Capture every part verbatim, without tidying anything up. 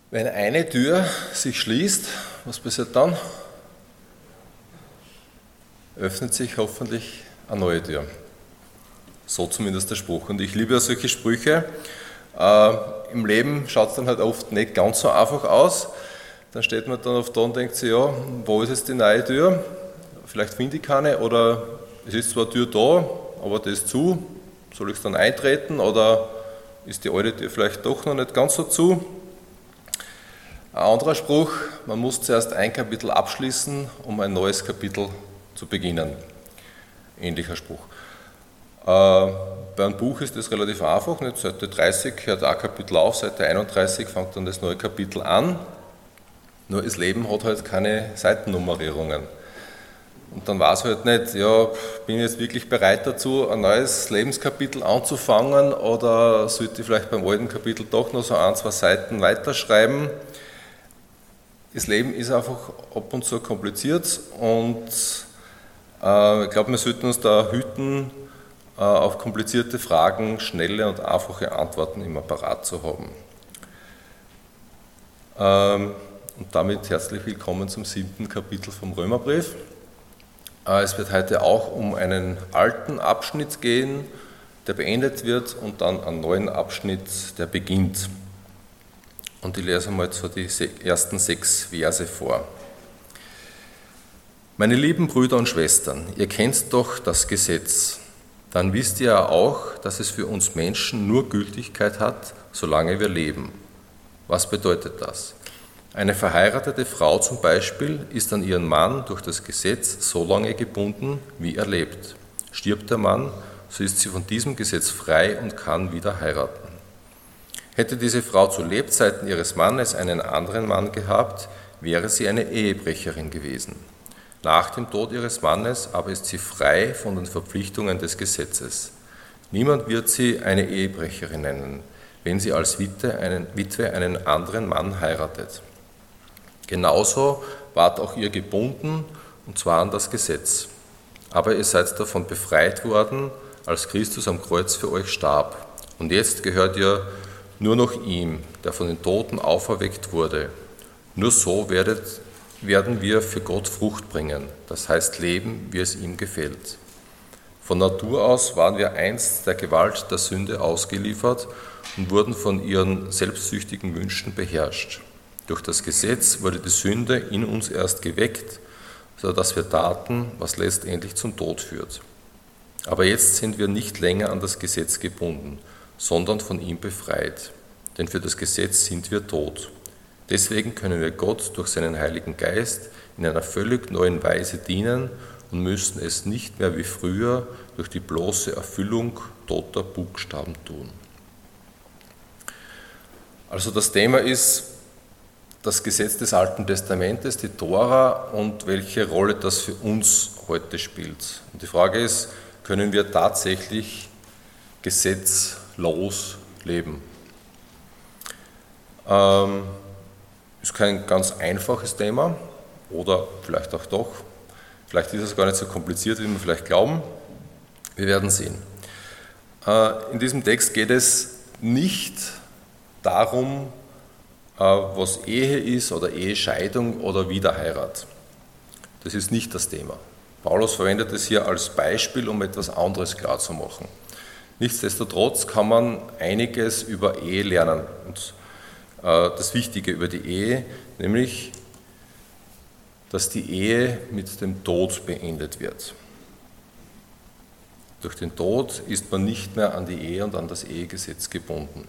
Wenn eine Tür sich schließt, was passiert dann? Öffnet sich hoffentlich eine neue Tür. So zumindest der Spruch. Und ich liebe ja solche Sprüche. Äh, Im Leben schaut es dann halt oft nicht ganz so einfach aus. Dann steht man dann oft da und denkt sich, ja, wo ist jetzt die neue Tür? Vielleicht finde ich keine, oder es ist zwar eine Tür da, aber die ist zu. Soll ich es dann eintreten, oder ist die alte Tür vielleicht doch noch nicht ganz so zu? Ein anderer Spruch, man muss zuerst ein Kapitel abschließen, um ein neues Kapitel zu beginnen. Ähnlicher Spruch. Äh, bei einem Buch ist das relativ einfach. Nicht? Seite dreißig hört ein Kapitel auf, Seite einunddreißig fängt dann das neue Kapitel an. Nur das Leben hat halt keine Seitennummerierungen. Und dann war es halt nicht, ja, bin ich jetzt wirklich bereit dazu, ein neues Lebenskapitel anzufangen, oder sollte ich vielleicht beim alten Kapitel doch noch so ein, zwei Seiten weiterschreiben. Das Leben ist einfach ab und zu kompliziert, und äh, ich glaube, wir sollten uns da hüten, äh, auf komplizierte Fragen schnelle und einfache Antworten immer parat zu haben. Ähm, und damit herzlich willkommen zum siebten Kapitel vom Römerbrief. Äh, es wird heute auch um einen alten Abschnitt gehen, der beendet wird, und dann einen neuen Abschnitt, der beginnt. Und ich lese mal so die ersten sechs Verse vor. Meine lieben Brüder und Schwestern, ihr kennt doch das Gesetz. Dann wisst ihr ja auch, dass es für uns Menschen nur Gültigkeit hat, solange wir leben. Was bedeutet das? Eine verheiratete Frau zum Beispiel ist an ihren Mann durch das Gesetz so lange gebunden, wie er lebt. Stirbt der Mann, so ist sie von diesem Gesetz frei und kann wieder heiraten. Hätte diese Frau zu Lebzeiten ihres Mannes einen anderen Mann gehabt, wäre sie eine Ehebrecherin gewesen. Nach dem Tod ihres Mannes aber ist sie frei von den Verpflichtungen des Gesetzes. Niemand wird sie eine Ehebrecherin nennen, wenn sie als Witwe einen, Witwe einen anderen Mann heiratet. Genauso ward auch ihr gebunden, und zwar an das Gesetz. Aber ihr seid davon befreit worden, als Christus am Kreuz für euch starb. Und jetzt gehört ihr nur noch ihm, der von den Toten auferweckt wurde. Nur so werdet, werden wir für Gott Frucht bringen, das heißt leben, wie es ihm gefällt. Von Natur aus waren wir einst der Gewalt der Sünde ausgeliefert und wurden von ihren selbstsüchtigen Wünschen beherrscht. Durch das Gesetz wurde die Sünde in uns erst geweckt, sodass wir taten, was letztendlich zum Tod führt. Aber jetzt sind wir nicht länger an das Gesetz gebunden, sondern von ihm befreit. Denn für das Gesetz sind wir tot. Deswegen können wir Gott durch seinen Heiligen Geist in einer völlig neuen Weise dienen und müssen es nicht mehr wie früher durch die bloße Erfüllung toter Buchstaben tun. Also das Thema ist das Gesetz des Alten Testamentes, die Tora, und welche Rolle das für uns heute spielt. Und die Frage ist, können wir tatsächlich gesetzlos leben? Ähm, ist kein ganz einfaches Thema, oder vielleicht auch doch. Vielleicht ist es gar nicht so kompliziert, wie wir vielleicht glauben. Wir werden sehen. Äh, in diesem Text geht es nicht darum, äh, was Ehe ist oder Ehescheidung oder Wiederheirat. Das ist nicht das Thema. Paulus verwendet es hier als Beispiel, um etwas anderes klarzumachen. Nichtsdestotrotz kann man einiges über Ehe lernen, und äh, das Wichtige über die Ehe, nämlich, dass die Ehe mit dem Tod beendet wird. Durch den Tod ist man nicht mehr an die Ehe und an das Ehegesetz gebunden.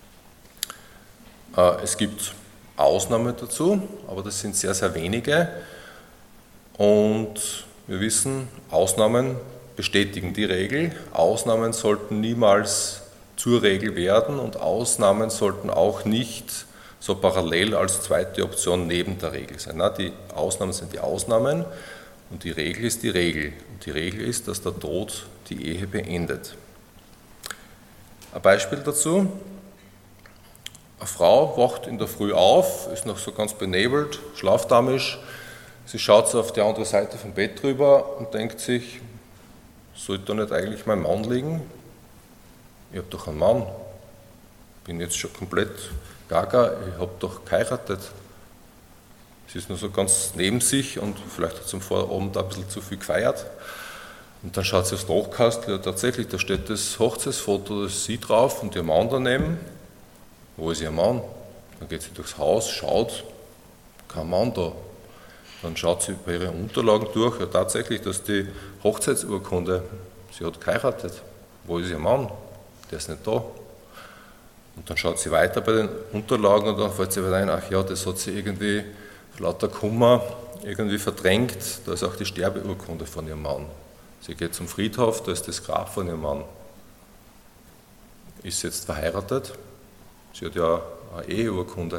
Äh, es gibt Ausnahmen dazu, aber das sind sehr, sehr wenige, und wir wissen, Ausnahmen bestätigen die Regel. Ausnahmen sollten niemals zur Regel werden, und Ausnahmen sollten auch nicht so parallel als zweite Option neben der Regel sein. Na, die Ausnahmen sind die Ausnahmen und die Regel ist die Regel. Und die Regel ist, dass der Tod die Ehe beendet. Ein Beispiel dazu: Eine Frau wacht in der Früh auf, ist noch so ganz benebelt, schlafdamisch. Sie schaut so auf die andere Seite vom Bett drüber und denkt sich, sollte da nicht eigentlich mein Mann liegen? Ich habe doch einen Mann. bin jetzt schon komplett gaga, ich habe doch geheiratet. Sie ist nur so ganz neben sich und vielleicht hat sie am Vorabend ein bisschen zu viel gefeiert. Und dann schaut sie aufs Nachkastel, ja tatsächlich, da steht das Hochzeitsfoto, da ist sie drauf und ihr Mann daneben. Wo ist ihr Mann? Dann geht sie durchs Haus, schaut, kein Mann da. Dann schaut sie bei ihren Unterlagen durch, ja tatsächlich, dass die Hochzeitsurkunde, sie hat geheiratet. Wo ist ihr Mann? Der ist nicht da. Und dann schaut sie weiter bei den Unterlagen und dann fällt sie wieder ein, ach ja, das hat sie irgendwie vor lauter Kummer irgendwie verdrängt, da ist auch die Sterbeurkunde von ihrem Mann. Sie geht zum Friedhof, da ist das Grab von ihrem Mann. Ist sie jetzt verheiratet? Sie hat ja eine Eheurkunde.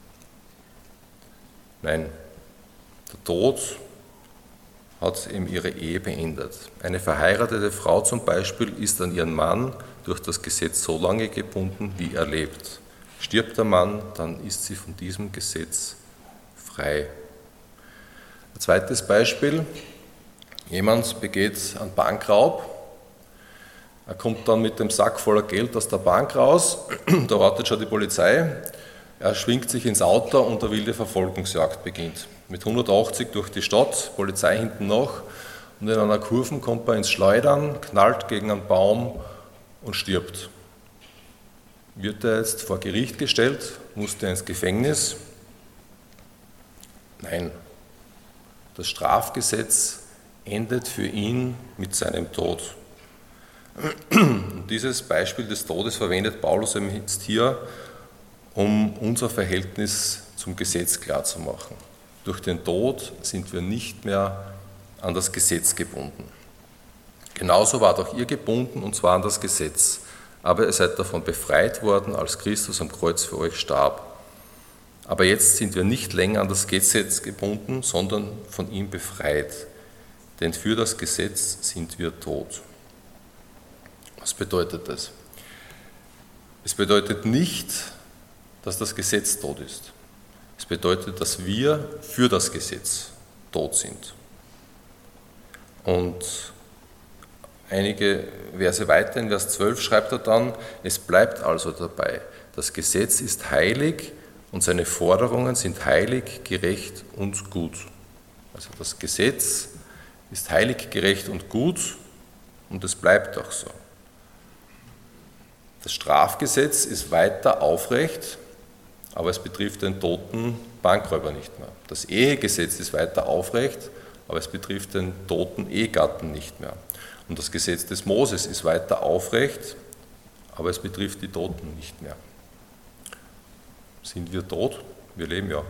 Nein, der Tod hat eben ihre Ehe beendet. Eine verheiratete Frau zum Beispiel ist an ihren Mann durch das Gesetz so lange gebunden, wie er lebt. Stirbt der Mann, dann ist sie von diesem Gesetz frei. Ein zweites Beispiel, jemand begeht einen Bankraub, er kommt dann mit dem Sack voller Geld aus der Bank raus, da wartet schon die Polizei, er schwingt sich ins Auto und eine wilde Verfolgungsjagd beginnt. Mit hundertachtzig durch die Stadt, Polizei hinten nach und in einer Kurve kommt er ins Schleudern, knallt gegen einen Baum und stirbt. Wird er jetzt vor Gericht gestellt, muss er ins Gefängnis? Nein, das Strafgesetz endet für ihn mit seinem Tod. Und dieses Beispiel des Todes verwendet Paulus eben jetzt hier, um unser Verhältnis zum Gesetz klarzumachen. Durch den Tod sind wir nicht mehr an das Gesetz gebunden. Genauso wart auch ihr gebunden, und zwar an das Gesetz. Aber ihr seid davon befreit worden, als Christus am Kreuz für euch starb. Aber jetzt sind wir nicht länger an das Gesetz gebunden, sondern von ihm befreit. Denn für das Gesetz sind wir tot. Was bedeutet das? Es bedeutet nicht, dass das Gesetz tot ist. Es bedeutet, dass wir für das Gesetz tot sind. Und einige Verse weiter, in Vers zwölf, schreibt er dann, es bleibt also dabei, das Gesetz ist heilig und seine Forderungen sind heilig, gerecht und gut. Also das Gesetz ist heilig, gerecht und gut und es bleibt auch so. Das Strafgesetz ist weiter aufrecht, aber es betrifft den toten Bankräuber nicht mehr. Das Ehegesetz ist weiter aufrecht, aber es betrifft den toten Ehegatten nicht mehr. Und das Gesetz des Moses ist weiter aufrecht, aber es betrifft die Toten nicht mehr. Sind wir tot? Wir leben ja.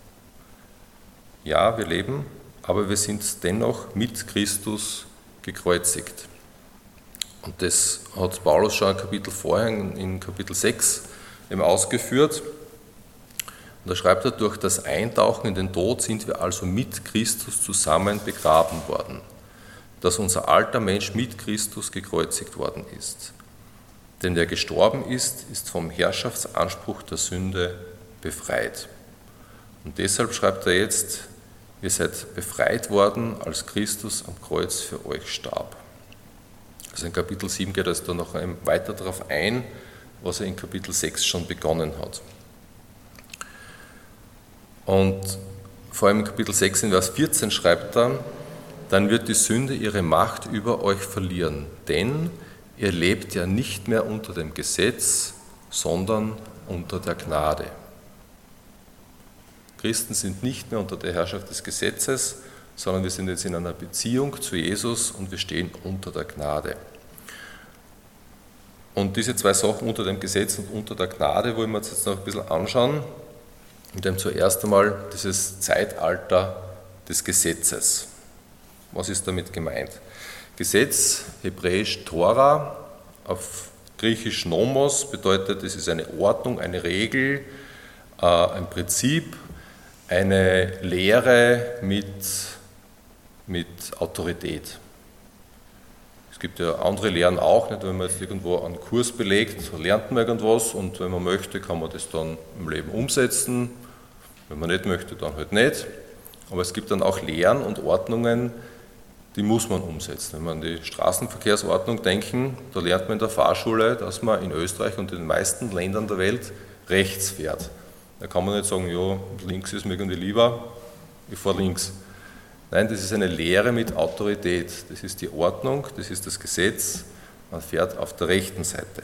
Ja, wir leben, aber wir sind dennoch mit Christus gekreuzigt. Und das hat Paulus schon ein Kapitel vorher, in Kapitel sechs, eben ausgeführt. Und da schreibt er, durch das Eintauchen in den Tod sind wir also mit Christus zusammen begraben worden, dass unser alter Mensch mit Christus gekreuzigt worden ist. Denn der gestorben ist, ist vom Herrschaftsanspruch der Sünde befreit. Und deshalb schreibt er jetzt, ihr seid befreit worden, als Christus am Kreuz für euch starb. Also in Kapitel sieben geht er da noch weiter darauf ein, was er in Kapitel sechs schon begonnen hat. Und vor allem in Kapitel sechs in Vers vierzehn schreibt er, dann wird die Sünde ihre Macht über euch verlieren, denn ihr lebt ja nicht mehr unter dem Gesetz, sondern unter der Gnade. Christen sind nicht mehr unter der Herrschaft des Gesetzes, sondern wir sind jetzt in einer Beziehung zu Jesus und wir stehen unter der Gnade. Und diese zwei Sachen, unter dem Gesetz und unter der Gnade, wollen wir uns jetzt noch ein bisschen anschauen. Und dann zuerst einmal dieses Zeitalter des Gesetzes. Was ist damit gemeint? Gesetz, hebräisch Tora, auf griechisch Nomos, bedeutet, es ist eine Ordnung, eine Regel, ein Prinzip, eine Lehre mit, mit Autorität. Es gibt ja andere Lehren auch, nicht? Wenn man jetzt irgendwo einen Kurs belegt, lernt man irgendwas und wenn man möchte, kann man das dann im Leben umsetzen. Wenn man nicht möchte, dann halt nicht. Aber es gibt dann auch Lehren und Ordnungen, die muss man umsetzen. Wenn wir an die Straßenverkehrsordnung denken, da lernt man in der Fahrschule, dass man in Österreich und in den meisten Ländern der Welt rechts fährt. Da kann man nicht sagen, ja, links ist mir irgendwie lieber, ich fahre links. Nein, das ist eine Lehre mit Autorität. Das ist die Ordnung, das ist das Gesetz, man fährt auf der rechten Seite.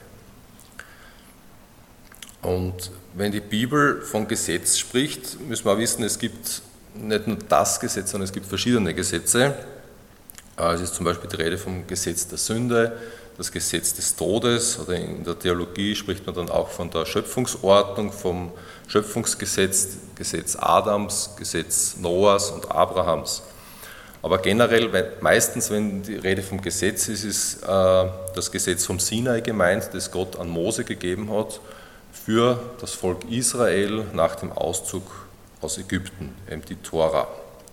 Und wenn die Bibel von Gesetz spricht, müssen wir auch wissen, es gibt nicht nur das Gesetz, sondern es gibt verschiedene Gesetze. Es ist zum Beispiel die Rede vom Gesetz der Sünde, das Gesetz des Todes, oder in der Theologie spricht man dann auch von der Schöpfungsordnung, vom Schöpfungsgesetz, Gesetz Adams, Gesetz Noahs und Abrahams. Aber generell, meistens, wenn die Rede vom Gesetz ist, ist äh, das Gesetz vom Sinai gemeint, das Gott an Mose gegeben hat für das Volk Israel nach dem Auszug aus Ägypten, eben die Tora.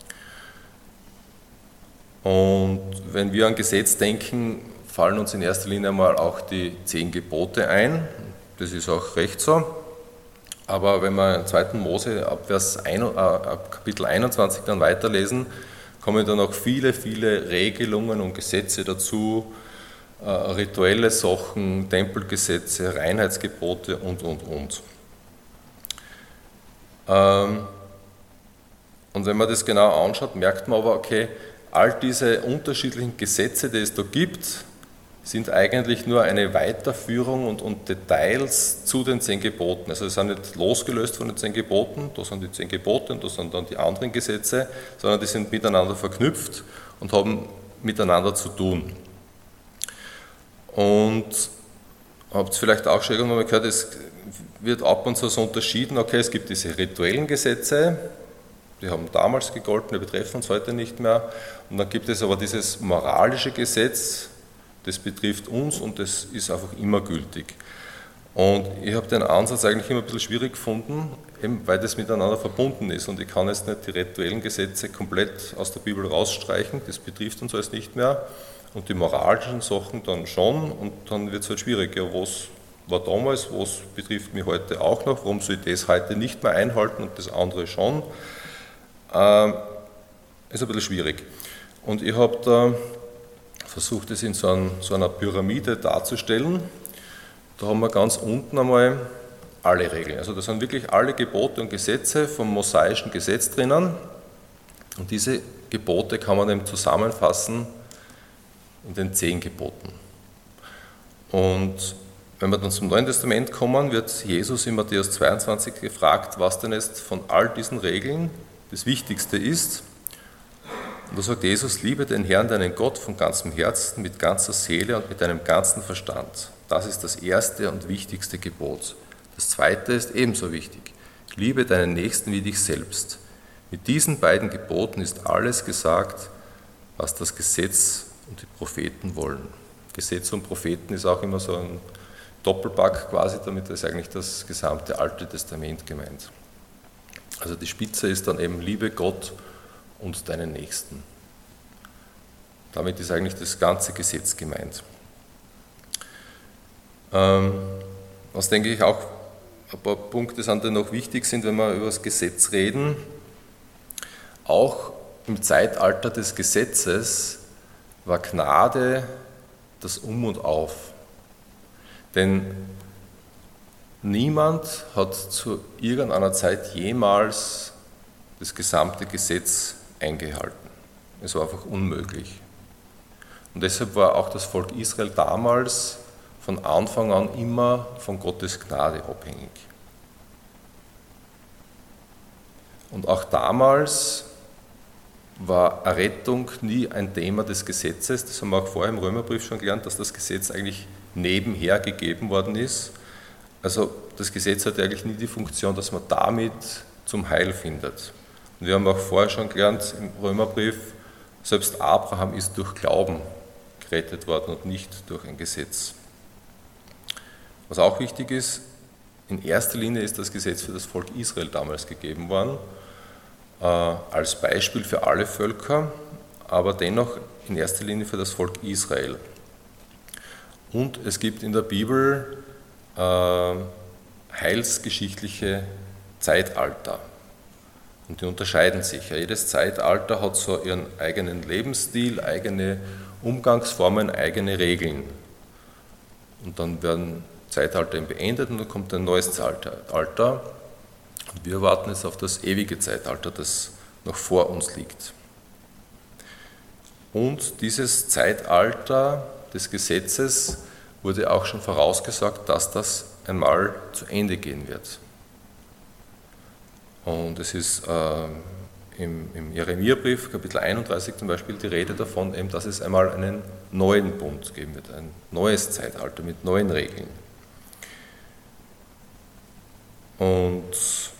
Und wenn wir an Gesetz denken, fallen uns in erster Linie einmal auch die zehn Gebote ein. Das ist auch recht so. Aber wenn wir im zweiten Mose ab, Vers ein, äh, ab Kapitel einundzwanzig dann weiterlesen, kommen dann auch viele, viele Regelungen und Gesetze dazu, äh, rituelle Sachen, Tempelgesetze, Reinheitsgebote und, und, und. Ähm, und wenn man das genau anschaut, merkt man aber, okay, all diese unterschiedlichen Gesetze, die es da gibt, sind eigentlich nur eine Weiterführung und, und Details zu den zehn Geboten. Also sie sind nicht losgelöst von den zehn Geboten, da sind die zehn Gebote und da sind dann die anderen Gesetze, sondern die sind miteinander verknüpft und haben miteinander zu tun. Und habt ihr vielleicht auch schon irgendwann mal gehört, es wird ab und zu so unterschieden, okay, es gibt diese rituellen Gesetze, die haben damals gegolten, die betreffen uns heute nicht mehr. Und dann gibt es aber dieses moralische Gesetz, das betrifft uns und das ist einfach immer gültig. Und ich habe den Ansatz eigentlich immer ein bisschen schwierig gefunden, eben weil das miteinander verbunden ist. Und ich kann jetzt nicht die rituellen Gesetze komplett aus der Bibel rausstreichen, das betrifft uns alles nicht mehr. Und die moralischen Sachen dann schon, und dann wird es halt schwierig. Ja, was war damals, was betrifft mich heute auch noch, warum soll ich das heute nicht mehr einhalten und das andere schon? Ähm, ist ein bisschen schwierig. Und ich habe da versucht, es in so, ein, so einer Pyramide darzustellen. Da haben wir ganz unten einmal alle Regeln. Also da sind wirklich alle Gebote und Gesetze vom mosaischen Gesetz drinnen. Und diese Gebote kann man eben zusammenfassen in den zehn Geboten. Und wenn wir dann zum Neuen Testament kommen, wird Jesus in Matthäus zweiundzwanzig gefragt, was denn jetzt von all diesen Regeln das Wichtigste ist. Und da sagt Jesus, liebe den Herrn, deinen Gott von ganzem Herzen, mit ganzer Seele und mit deinem ganzen Verstand. Das ist das erste und wichtigste Gebot. Das zweite ist ebenso wichtig. Liebe deinen Nächsten wie dich selbst. Mit diesen beiden Geboten ist alles gesagt, was das Gesetz und die Propheten wollen. Gesetz und Propheten ist auch immer so ein Doppelpack quasi, damit ist eigentlich das gesamte Alte Testament gemeint. Also die Spitze ist dann eben liebe Gott und deinen Nächsten. Damit ist eigentlich das ganze Gesetz gemeint. Ähm, was denke ich auch ein paar Punkte sind, die noch wichtig sind, wenn wir über das Gesetz reden. Auch im Zeitalter des Gesetzes war Gnade das Um und Auf. Denn niemand hat zu irgendeiner Zeit jemals das gesamte Gesetz eingehalten. Es war einfach unmöglich. Und deshalb war auch das Volk Israel damals von Anfang an immer von Gottes Gnade abhängig. Und auch damals war Errettung nie ein Thema des Gesetzes. Das haben wir auch vorher im Römerbrief schon gelernt, dass das Gesetz eigentlich nebenher gegeben worden ist. Also das Gesetz hat eigentlich nie die Funktion, dass man damit zum Heil findet. Und wir haben auch vorher schon gelernt im Römerbrief, selbst Abraham ist durch Glauben gerettet worden und nicht durch ein Gesetz. Was auch wichtig ist, in erster Linie ist das Gesetz für das Volk Israel damals gegeben worden, äh, als Beispiel für alle Völker, aber dennoch in erster Linie für das Volk Israel. Und es gibt in der Bibel äh, heilsgeschichtliche Zeitalter. Und die unterscheiden sich. Ja, jedes Zeitalter hat so ihren eigenen Lebensstil, eigene Umgangsformen, eigene Regeln. Und dann werden Zeitalter eben beendet und dann kommt ein neues Zeitalter. Und wir warten jetzt auf das ewige Zeitalter, das noch vor uns liegt. Und dieses Zeitalter des Gesetzes wurde auch schon vorausgesagt, dass das einmal zu Ende gehen wird. Und es ist äh, im, im Jeremia-Brief, Kapitel einunddreißig zum Beispiel, die Rede davon, eben, dass es einmal einen neuen Bund geben wird, ein neues Zeitalter mit neuen Regeln. Und,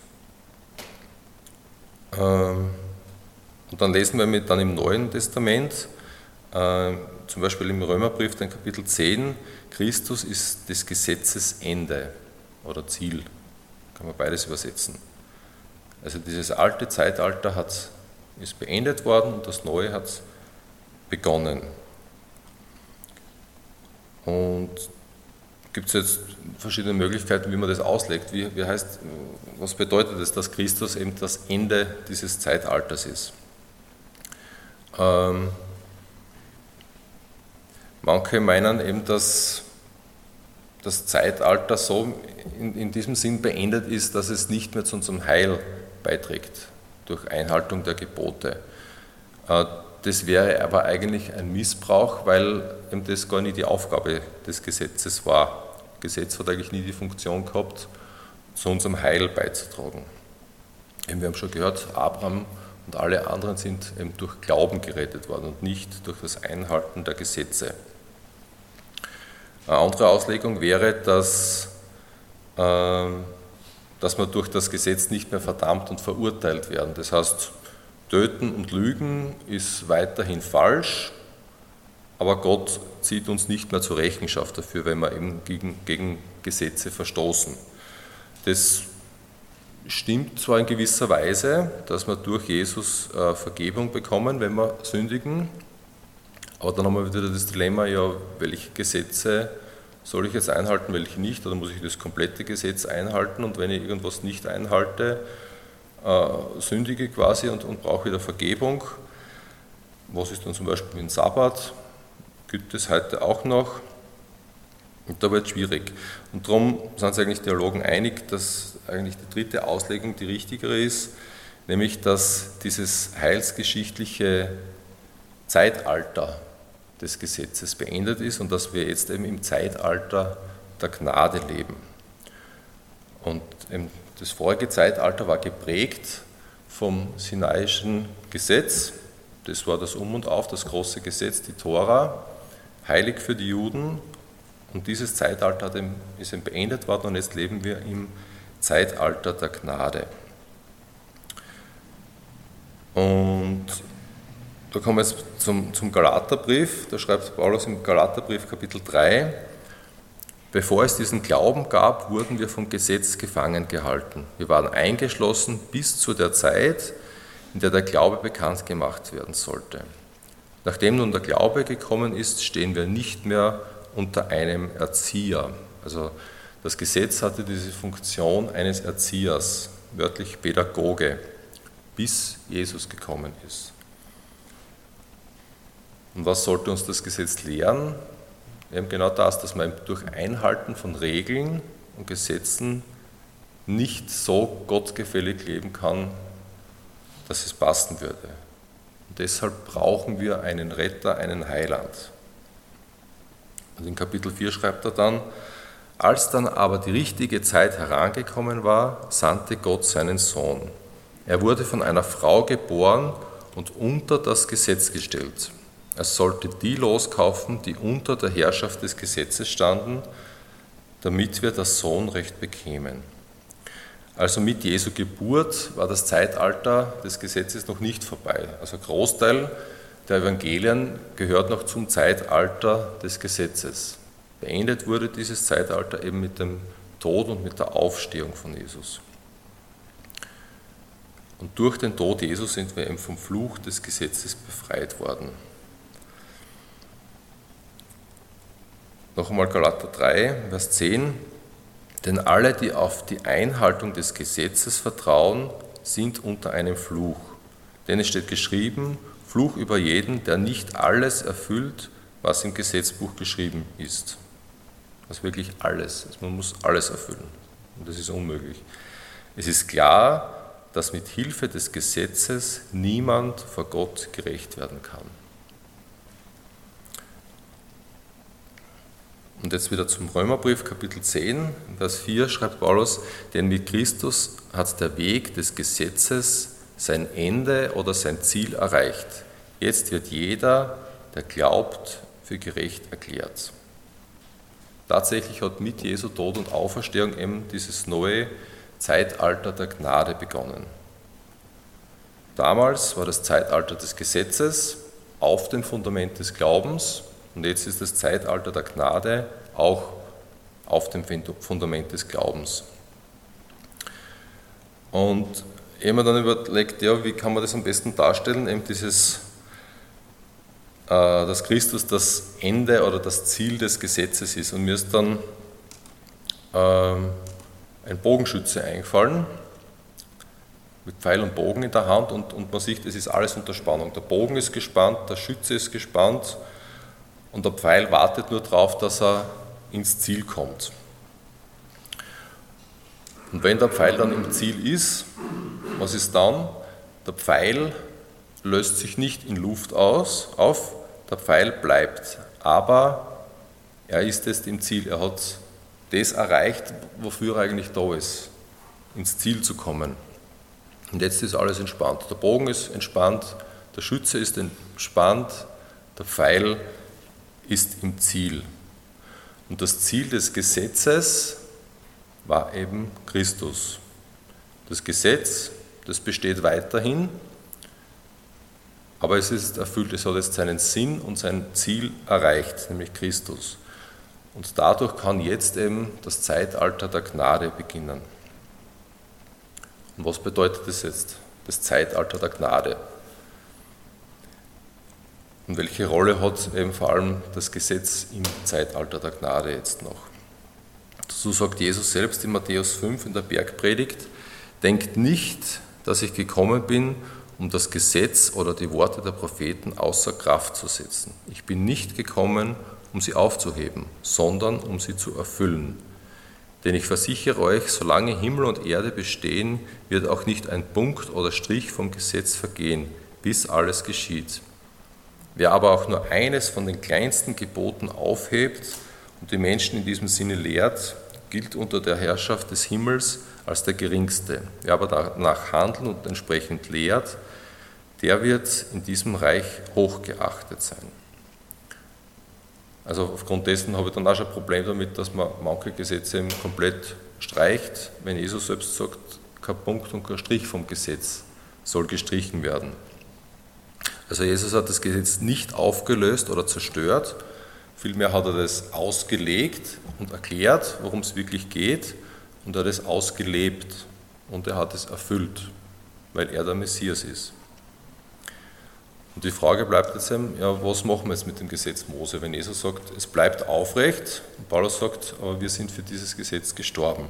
ähm, und dann lesen wir mit, dann im Neuen Testament, äh, zum Beispiel im Römerbrief, den Kapitel zehn, Christus ist des Gesetzes Ende oder Ziel, kann man beides übersetzen. Also dieses alte Zeitalter hat, ist beendet worden und das neue hat begonnen. Und gibt es jetzt verschiedene Möglichkeiten, wie man das auslegt. Wie, wie heißt, was bedeutet es, dass Christus eben das Ende dieses Zeitalters ist? Ähm, manche meinen eben, dass das Zeitalter so in, in diesem Sinn beendet ist, dass es nicht mehr zu unserem Heil beiträgt durch Einhaltung der Gebote. Das wäre aber eigentlich ein Missbrauch, weil eben das gar nicht die Aufgabe des Gesetzes war. Das Gesetz hat eigentlich nie die Funktion gehabt, zu unserem Heil beizutragen. Wir haben schon gehört, Abraham und alle anderen sind eben durch Glauben gerettet worden und nicht durch das Einhalten der Gesetze. Eine andere Auslegung wäre, dass äh, dass wir durch das Gesetz nicht mehr verdammt und verurteilt werden. Das heißt, Töten und Lügen ist weiterhin falsch, aber Gott zieht uns nicht mehr zur Rechenschaft dafür, wenn wir eben gegen, gegen Gesetze verstoßen. Das stimmt zwar in gewisser Weise, dass wir durch Jesus äh, Vergebung bekommen, wenn wir sündigen, aber dann haben wir wieder das Dilemma, ja, welche Gesetze soll ich jetzt einhalten, welche nicht, oder muss ich das komplette Gesetz einhalten und wenn ich irgendwas nicht einhalte, äh, sündige quasi und, und brauche wieder Vergebung. Was ist dann zum Beispiel mit dem Sabbat? Gibt es heute auch noch? Und da wird es schwierig. Und darum sind sich eigentlich Theologen einig, dass eigentlich die dritte Auslegung die richtigere ist, nämlich dass dieses heilsgeschichtliche Zeitalter des Gesetzes beendet ist und dass wir jetzt eben im Zeitalter der Gnade leben. Und das vorige Zeitalter war geprägt vom Sinaischen Gesetz, das war das Um und Auf, das große Gesetz, die Tora, heilig für die Juden, und dieses Zeitalter ist eben beendet worden und jetzt leben wir im Zeitalter der Gnade. Und da kommen wir jetzt zum, zum Galaterbrief, da schreibt Paulus im Galaterbrief Kapitel drei, bevor es diesen Glauben gab, wurden wir vom Gesetz gefangen gehalten. Wir waren eingeschlossen bis zu der Zeit, in der der Glaube bekannt gemacht werden sollte. Nachdem nun der Glaube gekommen ist, stehen wir nicht mehr unter einem Erzieher. Also das Gesetz hatte diese Funktion eines Erziehers, wörtlich Pädagoge, bis Jesus gekommen ist. Und was sollte uns das Gesetz lehren? Eben genau das, dass man durch Einhalten von Regeln und Gesetzen nicht so gottgefällig leben kann, dass es passen würde. Und deshalb brauchen wir einen Retter, einen Heiland. Und in Kapitel vier schreibt er dann, als dann aber die richtige Zeit herangekommen war, sandte Gott seinen Sohn. Er wurde von einer Frau geboren und unter das Gesetz gestellt. Er sollte die loskaufen, die unter der Herrschaft des Gesetzes standen, damit wir das Sohnrecht bekämen. Also mit Jesu Geburt war das Zeitalter des Gesetzes noch nicht vorbei. Also ein Großteil der Evangelien gehört noch zum Zeitalter des Gesetzes. Beendet wurde dieses Zeitalter eben mit dem Tod und mit der Auferstehung von Jesus. Und durch den Tod Jesus sind wir eben vom Fluch des Gesetzes befreit worden. Noch einmal Galater drei, Vers zehn. Denn alle, die auf die Einhaltung des Gesetzes vertrauen, sind unter einem Fluch. Denn es steht geschrieben, Fluch über jeden, der nicht alles erfüllt, was im Gesetzbuch geschrieben ist. Also wirklich alles. Also man muss alles erfüllen. Und das ist unmöglich. Es ist klar, dass mit Hilfe des Gesetzes niemand vor Gott gerecht werden kann. Und jetzt wieder zum Römerbrief, Kapitel zehn, Vers vier schreibt Paulus, denn mit Christus hat der Weg des Gesetzes sein Ende oder sein Ziel erreicht. Jetzt wird jeder, der glaubt, für gerecht erklärt. Tatsächlich hat mit Jesu Tod und Auferstehung eben dieses neue Zeitalter der Gnade begonnen. Damals war das Zeitalter des Gesetzes auf dem Fundament des Glaubens und jetzt ist das Zeitalter der Gnade auch auf dem Fundament des Glaubens. Und ich habe mir dann überlegt, ja, wie kann man das am besten darstellen, eben dieses, äh, dass Christus das Ende oder das Ziel des Gesetzes ist. Und mir ist dann äh, ein Bogenschütze eingefallen, mit Pfeil und Bogen in der Hand und, und man sieht, es ist alles unter Spannung. Der Bogen ist gespannt, der Schütze ist gespannt und der Pfeil wartet nur darauf, dass er ins Ziel kommt. Und wenn der Pfeil dann im Ziel ist, was ist dann? Der Pfeil löst sich nicht in Luft aus, auf, der Pfeil bleibt, aber er ist jetzt im Ziel, er hat das erreicht, wofür er eigentlich da ist, ins Ziel zu kommen. Und jetzt ist alles entspannt. Der Bogen ist entspannt, der Schütze ist entspannt, der Pfeil ist im Ziel. Und das Ziel des Gesetzes war eben Christus. Das Gesetz, das besteht weiterhin, aber es ist erfüllt, es hat jetzt seinen Sinn und sein Ziel erreicht, nämlich Christus. Und dadurch kann jetzt eben das Zeitalter der Gnade beginnen. Und was bedeutet das jetzt, das Zeitalter der Gnade? Und welche Rolle hat eben vor allem das Gesetz im Zeitalter der Gnade jetzt noch? So sagt Jesus selbst in Matthäus fünf in der Bergpredigt, denkt nicht, dass ich gekommen bin, um das Gesetz oder die Worte der Propheten außer Kraft zu setzen. Ich bin nicht gekommen, um sie aufzuheben, sondern um sie zu erfüllen. Denn ich versichere euch, solange Himmel und Erde bestehen, wird auch nicht ein Punkt oder Strich vom Gesetz vergehen, bis alles geschieht. Wer aber auch nur eines von den kleinsten Geboten aufhebt und die Menschen in diesem Sinne lehrt, gilt unter der Herrschaft des Himmels als der Geringste. Wer aber danach handelt und entsprechend lehrt, der wird in diesem Reich hochgeachtet sein. Also aufgrund dessen habe ich dann auch schon ein Problem damit, dass man manche Gesetze eben komplett streicht, wenn Jesus selbst sagt, kein Punkt und kein Strich vom Gesetz soll gestrichen werden. Also Jesus hat das Gesetz nicht aufgelöst oder zerstört, vielmehr hat er das ausgelegt und erklärt, worum es wirklich geht, und er hat es ausgelebt und er hat es erfüllt, weil er der Messias ist. Und die Frage bleibt jetzt eben, ja, was machen wir jetzt mit dem Gesetz Mose, wenn Jesus sagt, es bleibt aufrecht, und Paulus sagt, aber wir sind für dieses Gesetz gestorben.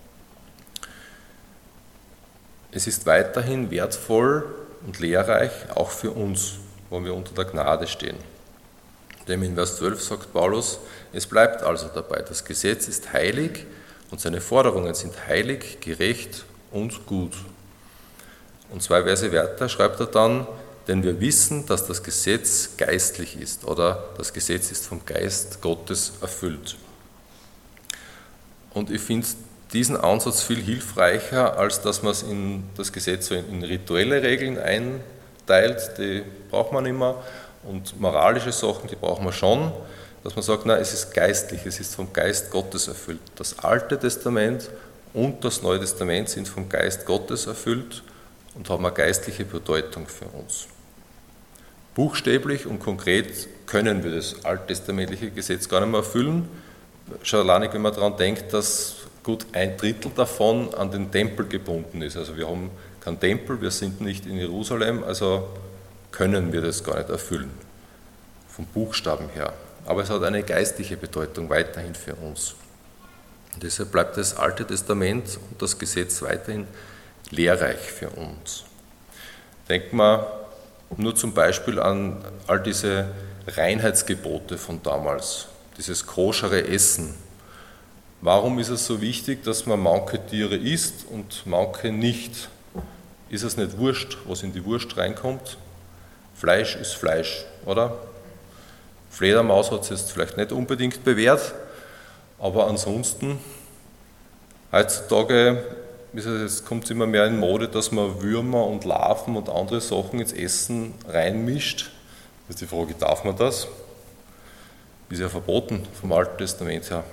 Es ist weiterhin wertvoll und lehrreich, auch für uns, wo wir unter der Gnade stehen. Denn in Vers zwölf sagt Paulus, es bleibt also dabei, das Gesetz ist heilig und seine Forderungen sind heilig, gerecht und gut. Und zwei Verse weiter schreibt er dann, denn wir wissen, dass das Gesetz geistlich ist oder das Gesetz ist vom Geist Gottes erfüllt. Und ich finde diesen Ansatz viel hilfreicher, als dass man es in das Gesetz so in rituelle Regeln einteilt, die braucht man immer, und moralische Sachen, die brauchen wir schon, dass man sagt, nein, es ist geistlich, es ist vom Geist Gottes erfüllt. Das Alte Testament und das Neue Testament sind vom Geist Gottes erfüllt und haben eine geistliche Bedeutung für uns. Buchstäblich und konkret können wir das alttestamentliche Gesetz gar nicht mehr erfüllen. Schon alleine, wenn man daran denkt, dass gut ein Drittel davon an den Tempel gebunden ist. Also wir haben keinen Tempel, wir sind nicht in Jerusalem, also können wir das gar nicht erfüllen, vom Buchstaben her. Aber es hat eine geistliche Bedeutung weiterhin für uns. Und deshalb bleibt das Alte Testament und das Gesetz weiterhin lehrreich für uns. Denken wir nur zum Beispiel an all diese Reinheitsgebote von damals, dieses koschere Essen. Warum ist es so wichtig, dass man manche Tiere isst und manche nicht? Ist es nicht wurscht, was in die Wurst reinkommt? Fleisch ist Fleisch, oder? Fledermaus hat es jetzt vielleicht nicht unbedingt bewährt, aber ansonsten, heutzutage es kommt es immer mehr in Mode, dass man Würmer und Larven und andere Sachen ins Essen reinmischt. Das ist die Frage, darf man das? Ist ja verboten vom Alten Testament her.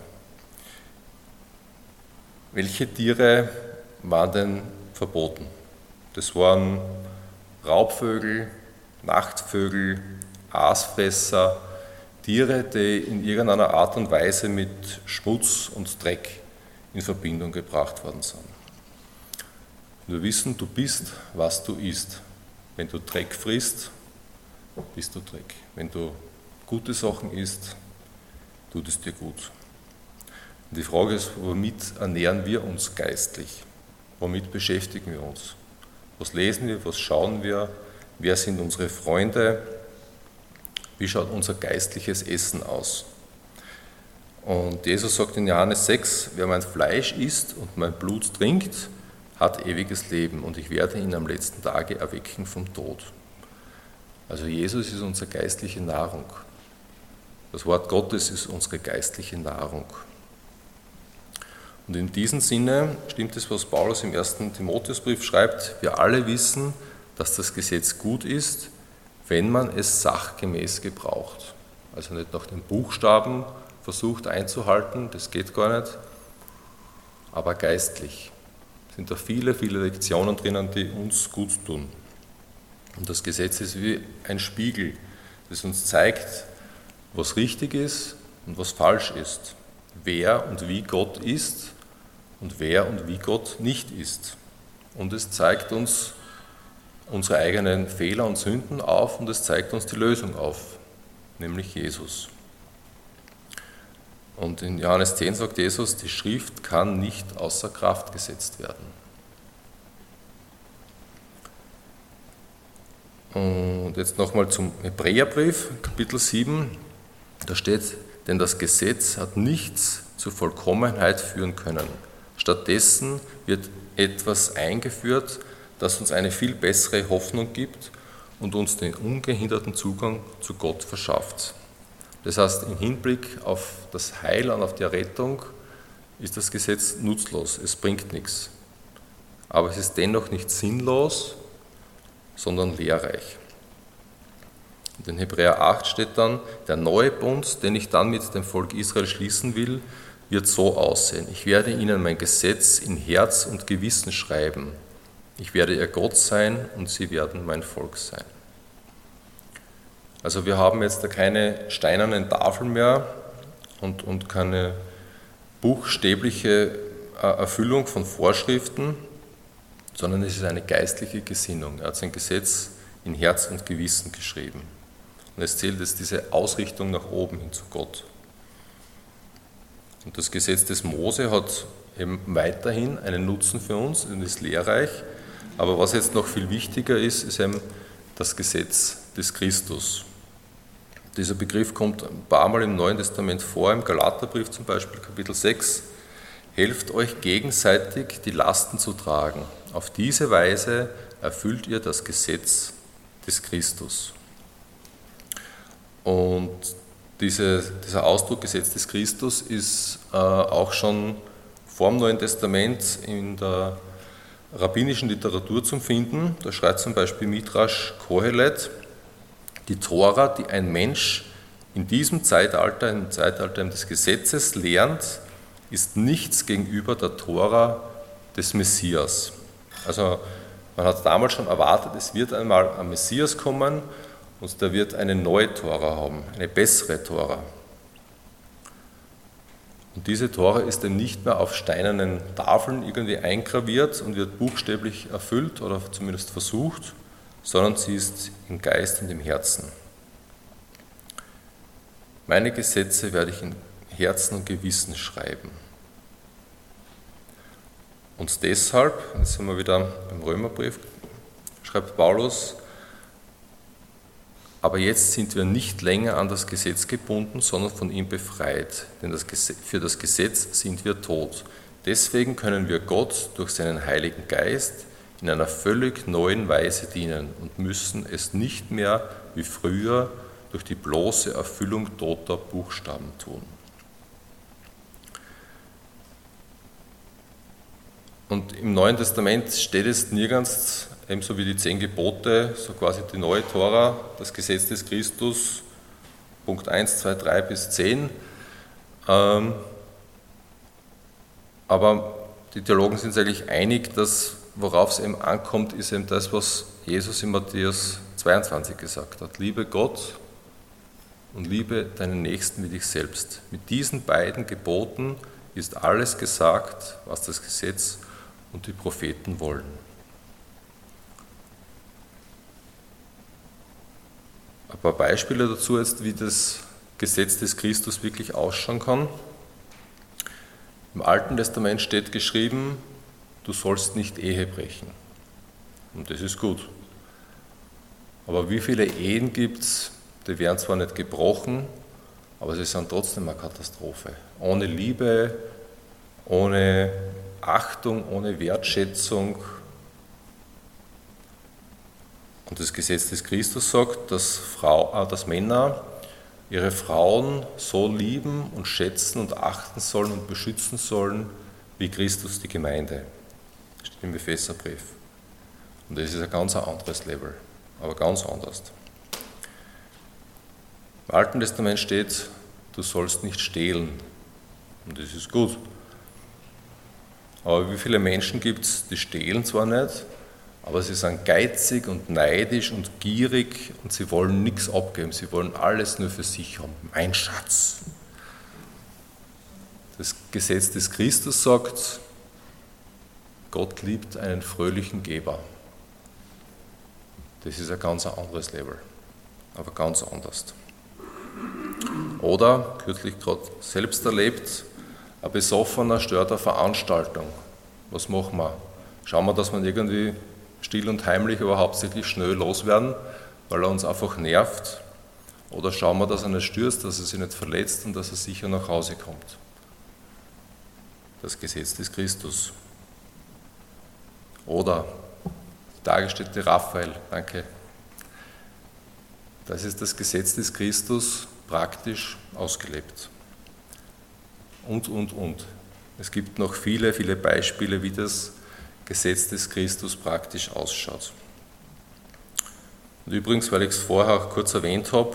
Welche Tiere waren denn verboten? Das waren Raubvögel, Nachtvögel, Aasfresser, Tiere, die in irgendeiner Art und Weise mit Schmutz und Dreck in Verbindung gebracht worden sind. Wir wissen, du bist, was du isst. Wenn du Dreck frisst, bist du Dreck. Wenn du gute Sachen isst, tut es dir gut. Und die Frage ist, womit ernähren wir uns geistlich? Womit beschäftigen wir uns? Was lesen wir, was schauen wir? Wer sind unsere Freunde? Wie schaut unser geistliches Essen aus? Und Jesus sagt in Johannes sechs, wer mein Fleisch isst und mein Blut trinkt, hat ewiges Leben und ich werde ihn am letzten Tage erwecken vom Tod. Also Jesus ist unsere geistliche Nahrung. Das Wort Gottes ist unsere geistliche Nahrung. Und in diesem Sinne stimmt es, was Paulus im ersten Timotheusbrief schreibt, wir alle wissen, dass das Gesetz gut ist, wenn man es sachgemäß gebraucht. Also nicht nach den Buchstaben versucht einzuhalten, das geht gar nicht, aber geistlich. Es sind da viele, viele Lektionen drinnen, die uns gut tun. Und das Gesetz ist wie ein Spiegel, das uns zeigt, was richtig ist und was falsch ist, wer und wie Gott ist und wer und wie Gott nicht ist. Und es zeigt uns unsere eigenen Fehler und Sünden auf und es zeigt uns die Lösung auf, nämlich Jesus. Und in Johannes zehn sagt Jesus, die Schrift kann nicht außer Kraft gesetzt werden. Und jetzt nochmal zum Hebräerbrief, Kapitel sieben, da steht, denn das Gesetz hat nichts zur Vollkommenheit führen können. Stattdessen wird etwas eingeführt, das uns eine viel bessere Hoffnung gibt und uns den ungehinderten Zugang zu Gott verschafft. Das heißt, im Hinblick auf das Heil und auf die Errettung ist das Gesetz nutzlos, es bringt nichts. Aber es ist dennoch nicht sinnlos, sondern lehrreich. In Hebräer acht steht dann, der neue Bund, den ich dann mit dem Volk Israel schließen will, wird so aussehen. Ich werde ihnen mein Gesetz in Herz und Gewissen schreiben. Ich werde ihr Gott sein und sie werden mein Volk sein. Also wir haben jetzt da keine steinernen Tafeln mehr und, und keine buchstäbliche Erfüllung von Vorschriften, sondern es ist eine geistliche Gesinnung. Er hat sein Gesetz in Herz und Gewissen geschrieben. Und es zählt jetzt diese Ausrichtung nach oben hin zu Gott. Und das Gesetz des Mose hat eben weiterhin einen Nutzen für uns und ist lehrreich. Aber was jetzt noch viel wichtiger ist, ist eben das Gesetz des Christus. Dieser Begriff kommt ein paar Mal im Neuen Testament vor, im Galaterbrief zum Beispiel, Kapitel sechs. Helft euch gegenseitig, die Lasten zu tragen. Auf diese Weise erfüllt ihr das Gesetz des Christus. Und diese, dieser Ausdruck Gesetz des Christus ist äh, auch schon vor dem Neuen Testament in der rabbinischen Literatur zu finden. Da schreibt zum Beispiel Midrash Kohelet, die Tora, die ein Mensch in diesem Zeitalter, im Zeitalter des Gesetzes lernt, ist nichts gegenüber der Tora des Messias. Also man hat damals schon erwartet, es wird einmal ein Messias kommen und der wird eine neue Tora haben, eine bessere Tora. Und diese Tora ist dann nicht mehr auf steinernen Tafeln irgendwie eingraviert und wird buchstäblich erfüllt oder zumindest versucht, sondern sie ist im Geist und im Herzen. Meine Gesetze werde ich in Herzen und Gewissen schreiben. Und deshalb, jetzt sind wir wieder beim Römerbrief, schreibt Paulus, aber jetzt sind wir nicht länger an das Gesetz gebunden, sondern von ihm befreit, denn das Gesetz, für das Gesetz sind wir tot. Deswegen können wir Gott durch seinen Heiligen Geist in einer völlig neuen Weise dienen und müssen es nicht mehr wie früher durch die bloße Erfüllung toter Buchstaben tun. Und im Neuen Testament steht es nirgends, ebenso wie die zehn Gebote, so quasi die neue Tora, das Gesetz des Christus, Punkt eins, zwei, drei bis zehn. Ähm, aber die Theologen sind sich eigentlich einig, dass worauf es eben ankommt, ist eben das, was Jesus in Matthäus zweiundzwanzig gesagt hat. Liebe Gott und liebe deinen Nächsten wie dich selbst. Mit diesen beiden Geboten ist alles gesagt, was das Gesetz und die Propheten wollen. Ein paar Beispiele dazu jetzt, wie das Gesetz des Christus wirklich ausschauen kann. Im Alten Testament steht geschrieben, du sollst nicht Ehe brechen. Und das ist gut. Aber wie viele Ehen gibt es, die werden zwar nicht gebrochen, aber sie sind trotzdem eine Katastrophe. Ohne Liebe, ohne Achtung, ohne Wertschätzung. Und das Gesetz des Christus sagt, dass, Frau, äh, dass Männer ihre Frauen so lieben und schätzen und achten sollen und beschützen sollen, wie Christus die Gemeinde. Das steht im Epheserbrief. Und das ist ein ganz anderes Level, aber ganz anders. Im Alten Testament steht, du sollst nicht stehlen. Und das ist gut. Aber wie viele Menschen gibt es, die stehlen zwar nicht, aber sie sind geizig und neidisch und gierig und sie wollen nichts abgeben, sie wollen alles nur für sich haben. Mein Schatz. Das Gesetz des Christus sagt, Gott liebt einen fröhlichen Geber. Das ist ein ganz anderes Level, aber ganz anders. Oder, kürzlich gerade selbst erlebt, ein Besoffener stört eine Veranstaltung. Was machen wir? Schauen wir, dass wir irgendwie still und heimlich, aber hauptsächlich schnell loswerden, weil er uns einfach nervt? Oder schauen wir, dass er nicht stürzt, dass er sich nicht verletzt und dass er sicher nach Hause kommt? Das Gesetz des Christus. Oder die Tagesstätte Raphael, danke. Das ist das Gesetz des Christus praktisch ausgelebt. Und, und, und. Es gibt noch viele, viele Beispiele, wie das Gesetz des Christus praktisch ausschaut. Und übrigens, weil ich es vorher auch kurz erwähnt habe,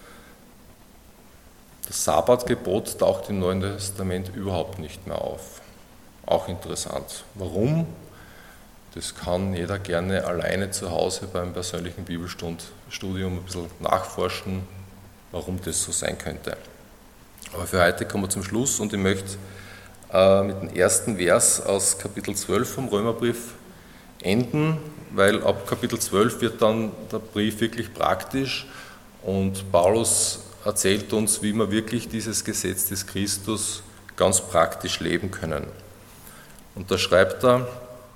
das Sabbatgebot taucht im Neuen Testament überhaupt nicht mehr auf. Auch interessant. Warum? Das kann jeder gerne alleine zu Hause beim persönlichen Bibelstundstudium ein bisschen nachforschen, warum das so sein könnte. Aber für heute kommen wir zum Schluss und ich möchte äh, mit dem ersten Vers aus Kapitel zwölf vom Römerbrief enden, weil ab Kapitel zwölf wird dann der Brief wirklich praktisch und Paulus erzählt uns, wie wir wirklich dieses Gesetz des Christus ganz praktisch leben können. Und da schreibt er,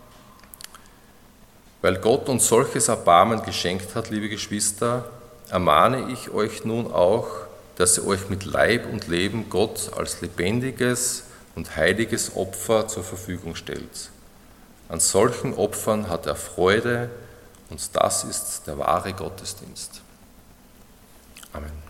weil Gott uns solches Erbarmen geschenkt hat, liebe Geschwister, ermahne ich euch nun auch, dass ihr euch mit Leib und Leben Gott als lebendiges und heiliges Opfer zur Verfügung stellt. An solchen Opfern hat er Freude und das ist der wahre Gottesdienst. Amen.